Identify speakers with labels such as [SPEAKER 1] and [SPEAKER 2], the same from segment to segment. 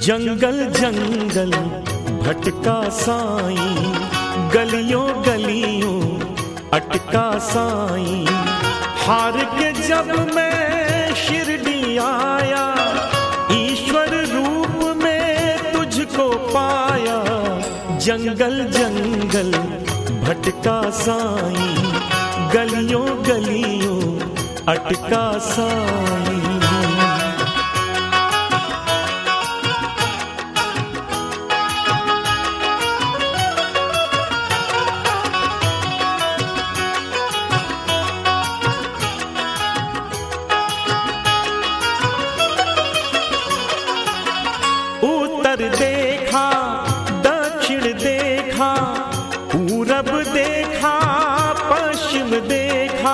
[SPEAKER 1] जंगल जंगल भटका साईं, गलियों गलियों अटका साईं। हार के जब मैं शिरडी आया, ईश्वर रूप में तुझको पाया। जंगल जंगल भटका साईं, गलियों गलियों अटका साईं। उत्तर देखा, दक्षिण देखा, पूरब देखा, पश्चिम देखा।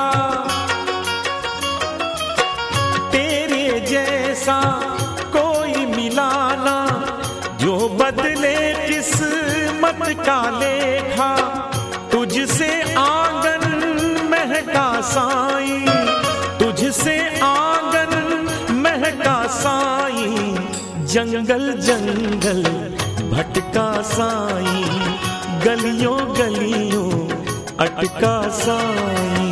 [SPEAKER 1] तेरे जैसा कोई मिला ना, जो बदले किस्मत का लेखा। तुझसे आंगन महका साईं, तुझसे आंगन महका साईं। जंगल जंगल भटका साईं, गलियों गलियों अटका साईं।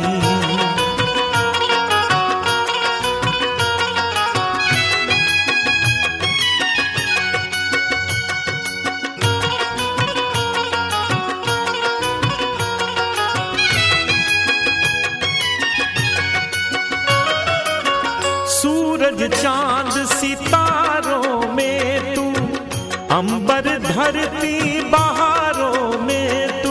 [SPEAKER 1] सूरज चांद सितारों में तू, अंबर धरती बहारों में तू।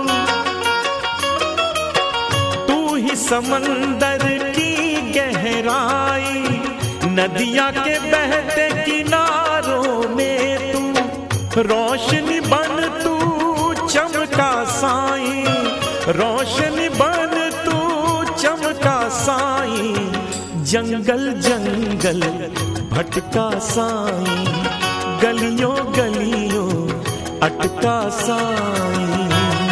[SPEAKER 1] तू ही समंदर की गहराई, नदियां के बहते किनारों में तू। रोशनी बन तू चमका साईं, रोशनी बन तू चमका साईं। जंगल जंगल भटका साईं, गलियों गलियों अटका साईं।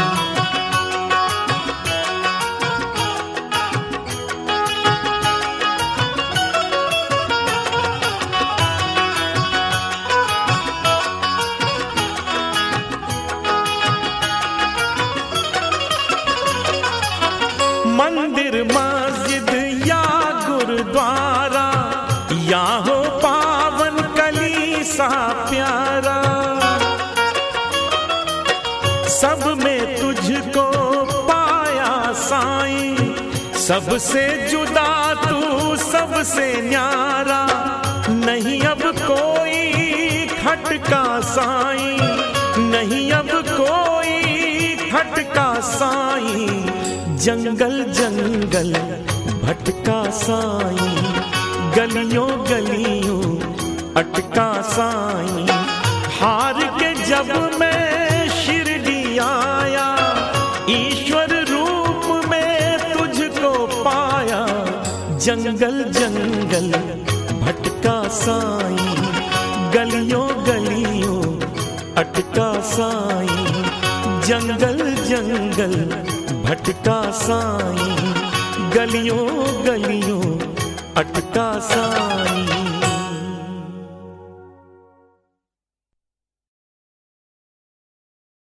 [SPEAKER 1] मंदिर मस्जिद या गुरुद्वारा, या हो पावन कलीसा प्यारा। सब में तुझको पाया साईं, सबसे जुदा तू सबसे न्यारा। नहीं अब कोई खटका साईं, नहीं अब कोई खटका साईं। जंगल जंगल भटका साईं, गलियों गलियों अटका साईं। हार के जब मैं शिरडी आया, ईश्वर रूप में तुझको पाया। जंगल जंगल भटका साईं, गलियों गलियों अटका साईं। जंगल जंगल भटका साईं, गलियों गलियों अटका साईं।